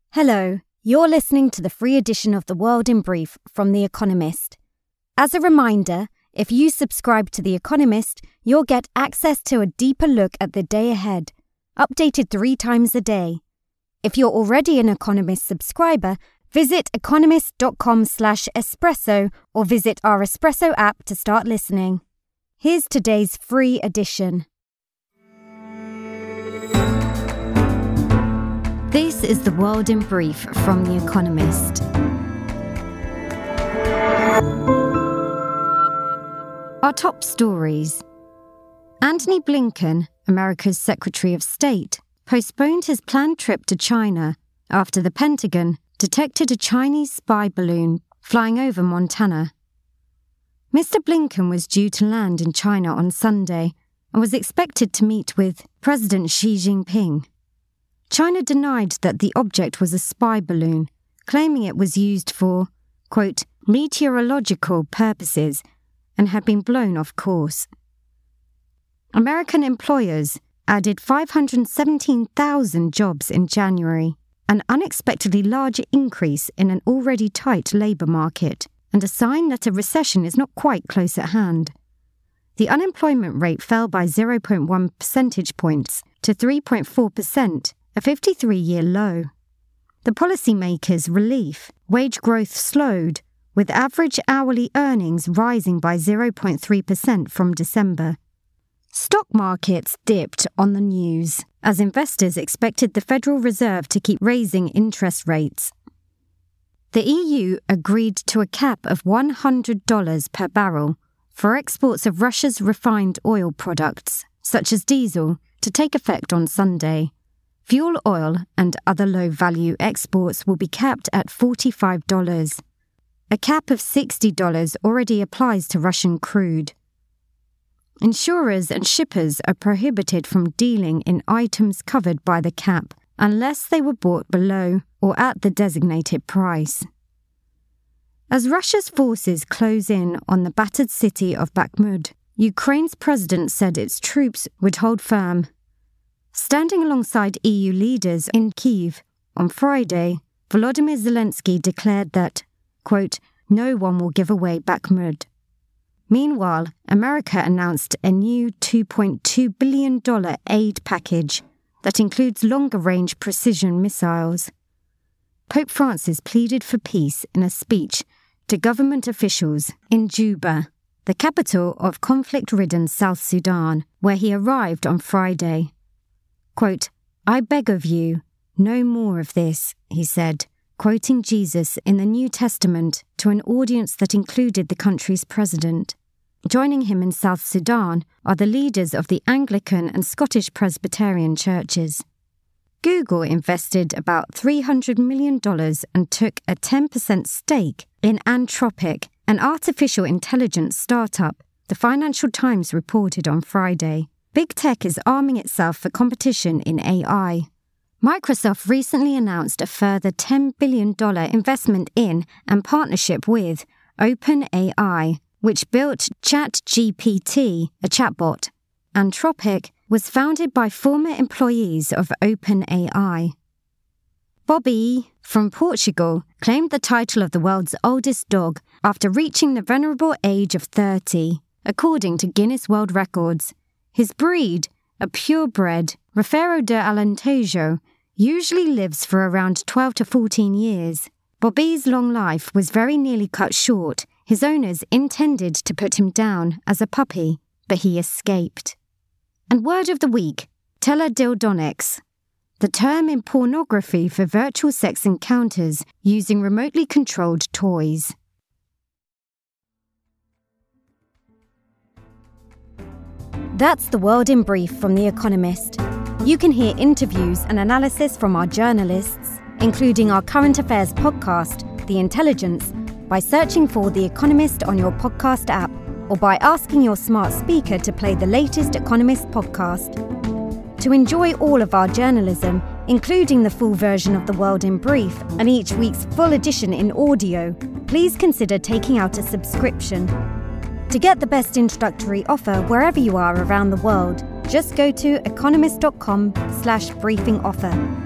Hello, you're listening to the free edition of The World in Brief from The Economist. As a reminder, if you subscribe to The Economist, you'll get access to a deeper look at the day ahead, updated 3 times a day. If you're already an Economist subscriber, visit economist.com/espresso or visit our Espresso app to start listening. Here's today's free edition. This is The World in Brief from The Economist. Our top stories. Antony Blinken, America's Secretary of State, postponed his planned trip to China after the Pentagon detected a Chinese spy balloon flying over Montana. Mr. Blinken was due to land in China on Sunday and was expected to meet with President Xi Jinping. China denied that the object was a spy balloon, claiming it was used for, quote, meteorological purposes and had been blown off course. American employers added 517,000 jobs in January, an unexpectedly large increase in an already tight labour market, and a sign that a recession is not quite close at hand. The unemployment rate fell by 0.1 percentage points to 3.4%, a 53-year low. The policymakers' relief, wage growth slowed, with average hourly earnings rising by 0.3% from December. Stock markets dipped on the news, as investors expected the Federal Reserve to keep raising interest rates. The EU agreed to a cap of $100 per barrel for exports of Russia's refined oil products, such as diesel, to take effect on Sunday. Fuel oil and other low-value exports will be capped at $45. A cap of $60 already applies to Russian crude. Insurers and shippers are prohibited from dealing in items covered by the cap unless they were bought below or at the designated price. As Russia's forces close in on the battered city of Bakhmut, Ukraine's president said its troops would hold firm. Standing alongside EU leaders in Kyiv on Friday, Volodymyr Zelensky declared that, quote, no one will give away Bakhmut. Meanwhile, America announced a new $2.2 billion aid package that includes longer-range precision missiles. Pope Francis pleaded for peace in a speech to government officials in Juba, the capital of conflict-ridden South Sudan, where he arrived on Friday. Quote, I beg of you, no more of this, he said, quoting Jesus in the New Testament to an audience that included the country's president. Joining him in South Sudan are the leaders of the Anglican and Scottish Presbyterian churches. Google invested about $300 million and took a 10% stake in Anthropic, an artificial intelligence startup, the Financial Times reported on Friday. Big tech is arming itself for competition in AI. Microsoft recently announced a further $10 billion investment in and partnership with OpenAI, which built ChatGPT, a chatbot. Anthropic was founded by former employees of OpenAI. Bobby, from Portugal, claimed the title of the world's oldest dog after reaching the venerable age of 30, according to Guinness World Records. His breed, a purebred Rafeiro de Alentejo, usually lives for around 12 to 14 years. Bobby's long life was very nearly cut short. His owners intended to put him down as a puppy, but he escaped. And word of the week, teledildonics, the term in pornography for virtual sex encounters using remotely controlled toys. That's The World in Brief from The Economist. You can hear interviews and analysis from our journalists, including our current affairs podcast, The Intelligence, by searching for The Economist on your podcast app or by asking your smart speaker to play the latest Economist podcast. To enjoy all of our journalism, including the full version of The World in Brief and each week's full edition in audio, please consider taking out a subscription. To get the best introductory offer wherever you are around the world, just go to economist.com/briefing offer.